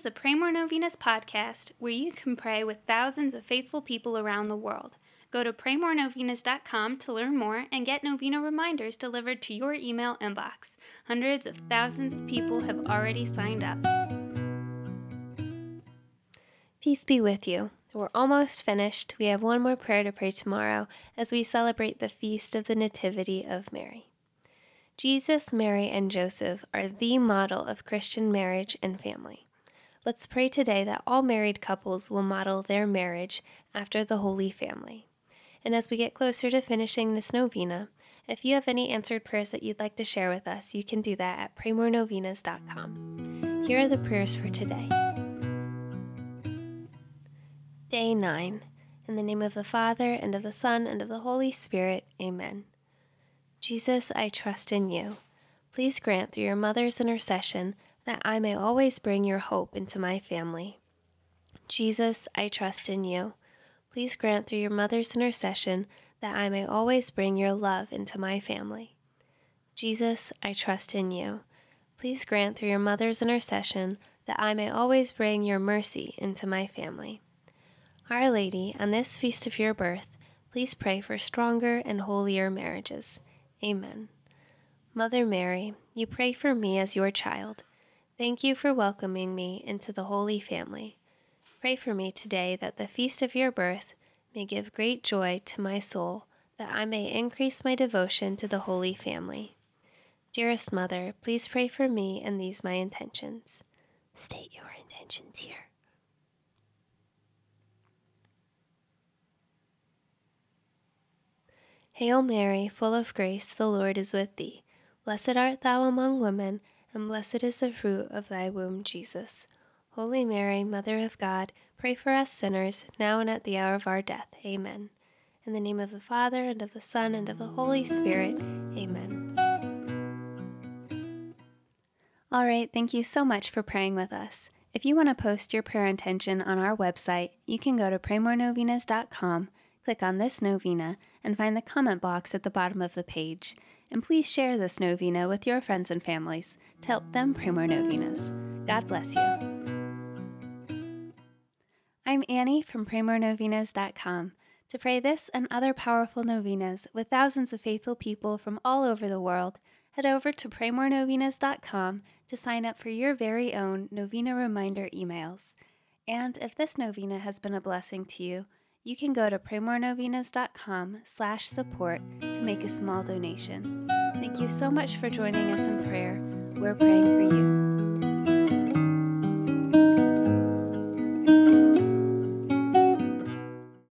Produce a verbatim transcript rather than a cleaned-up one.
the Pray More Novenas podcast, where you can pray with thousands of faithful people around the world. Go to pray more novenas dot com to learn more and get novena reminders delivered to your email inbox. Hundreds of thousands of people have already signed up. Peace be with you. We're almost finished. We have one more prayer to pray tomorrow as we celebrate the feast of the Nativity of Mary. Jesus, Mary, and Joseph are the model of Christian marriage and family. Let's pray today that all married couples will model their marriage after the Holy Family. And as we get closer to finishing this novena, if you have any answered prayers that you'd like to share with us, you can do that at pray more novenas dot com. Here are the prayers for today. Day nine. In the name of the Father, and of the Son, and of the Holy Spirit. Amen. Jesus, I trust in you. Please grant through your mother's intercession that I may always bring your hope into my family. Jesus, I trust in you. Please grant through your mother's intercession that I may always bring your love into my family. Jesus, I trust in you. Please grant through your mother's intercession that I may always bring your mercy into my family. Our Lady, on this feast of your birth, please pray for stronger and holier marriages. Amen. Mother Mary, you pray for me as your child. Thank you for welcoming me into the Holy Family. Pray for me today that the feast of your birth may give great joy to my soul, that I may increase my devotion to the Holy Family. Dearest Mother, please pray for me and these my intentions. State your intentions here. Hail Mary, full of grace, the Lord is with thee. Blessed art thou among women, and blessed is the fruit of thy womb, Jesus. Holy Mary, Mother of God, pray for us sinners, now and at the hour of our death. Amen. In the name of the Father, and of the Son, and of the Holy Spirit. Amen. All right, thank you so much for praying with us. If you want to post your prayer intention on our website, you can go to pray more novenas dot com, click on this novena, and find the comment box at the bottom of the page. And please share this novena with your friends and families to help them pray more novenas. God bless you. I'm Annie from pray more novenas dot com. To pray this and other powerful novenas with thousands of faithful people from all over the world, head over to pray more novenas dot com to sign up for your very own novena reminder emails. And if this novena has been a blessing to you, you can go to pray more novenas dot com slash support to make a small donation. Thank you so much for joining us in prayer. We're praying for you.